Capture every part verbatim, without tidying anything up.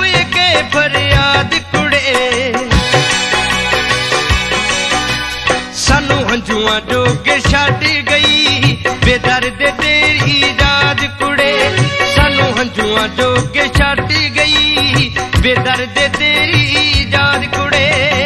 ਹੋਏ ਕੇ ਫਰਿਆਦ ਕੁੜੇ। ਸਾਨੂੰ ਹੰਝੂਆਂ ਜੋਗੇ ਛੱਡ ਗਈ ਬੇਦਰਦ ਤੇਰੀ ਯਾਦ ਕੁੜੇ। ਸਾਨੂੰ ਹੰਝੂਆਂ ਜੋਗੇ ਛੱਡ ਗਈ ਬੇਦਰਦ ਤੇਰੀ ਯਾਦ ਕੁੜੇ।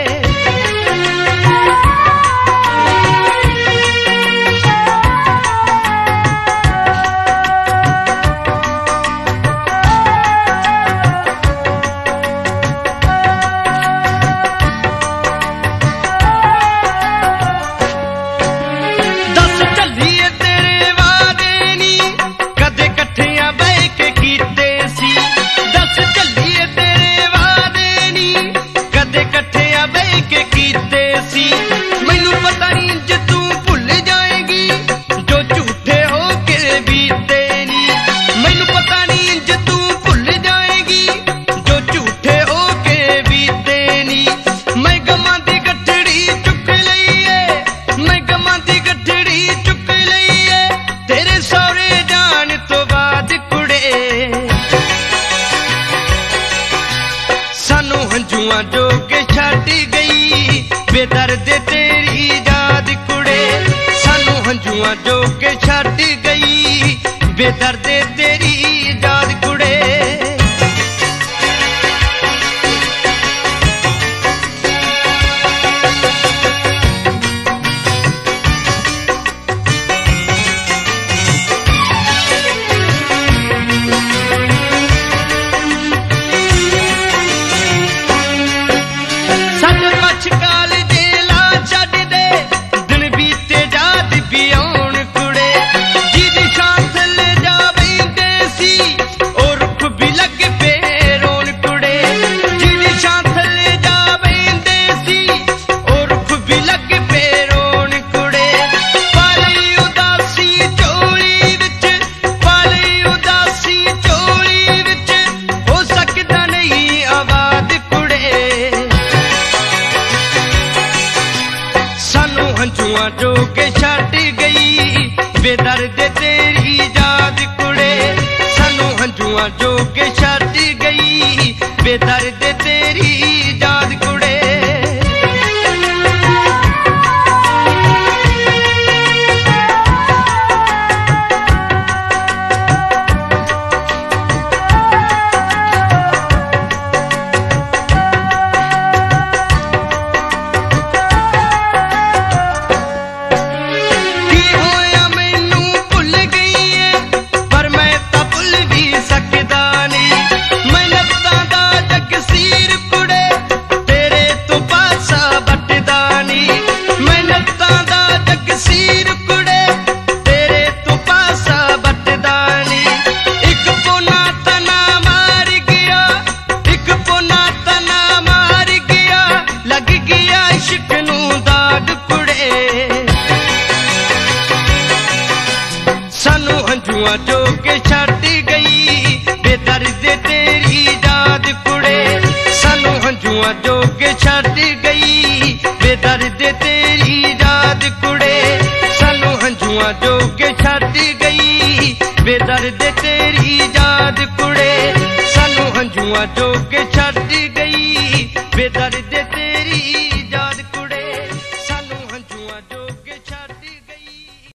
ਮੈਨੂੰ ਪਤਾ ਨਹੀਂ ਇੰਜ ਤੂੰ ਭੁੱਲ ਜਾਏਗੀ ਜੋ ਝੂਠੇ ਹੋ ਕੇ ਬੀਤੇ ਨੀ। ਮੈਨੂੰ ਪਤਾ ਨਹੀਂ ਇੰਜ ਤੂੰ ਭੁੱਲ ਜਾਏਗੀ ਜੋ ਝੂਠੇ ਹੋ ਕੇ ਬੀਤੇ ਨੀ। ਮੈਂ ਗਮਾਂ ਦੀ ਗੱਠੜੀ ਚੁੱਕ ਲਈਏ, ਮੈਂ ਗਮਾਂ ਦੀ ਗੱਠੜੀ ਚੁੱਕ ਲਈਏ ਤੇਰੇ ਸਹੁਰੇ ਜਾਣ ਤੋਂ ਬਾਅਦ ਕੁੜੇ। ਸਾਨੂੰ ਹੰਝੂਆਂ ਜੋਗੇ ਛੱਡ ਗਈ ਬੇਦਰਦ ਤੇਰੀ ਯਾਦ ਕੁੜੇ। ਸਾਨੂੰ ਹੰਝੂਆਂ ਜੋਗੇ ਛੱਡ ਗਈ ਬੇਦਰਦ ਤੇਰੀ ਯਾਦ ਕੁੜੇ। ਸਾਡੇ ਪਛਕਾਲ ਹੰਝੂਆਂ ਜੋਗੇ ਛੱਡ ਗਈ ਬੇਦਰਦ ਤੇਰੀ ਯਾਦ ਕੁੜੇ। ਸਾਨੂੰ ਹੰਝੂਆਂ ਜੋਗੇ ਛੱਡ ਗਈ ਬੇਦਰਦ ਤੇਰੀ ਯਾਦ ਕੁੜੇ। ਸਾਨੂੰ ਹੰਝੂਆਂ ਜੋਗੇ ਛੱਡ ਗਈ ਬੇਦਰਦ ਤੇਰੀ ਯਾਦ ਕੁੜੇ। ਸਾਨੂੰ ਹੰਝੂਆਂ ਜੋਗੇ ਛੱਡ ਗਈ ਬੇਦਰਦ ਤੇਰੀ ਯਾਦ ਕੁੜੇ। ਸਾਨੂੰ ਹੰਝੂਆਂ ਜੋਗੇ ਛੱਡ ਗਈ ਬੇਦਰਦ ਤੇਰੀ ਯਾਦ ਕੁੜੇ। ਸਾਨੂੰ ਹੰਝੂਆਂ ਜੋਗੇ ਛੱਡ ਗਈ ਬੇਦਰਦ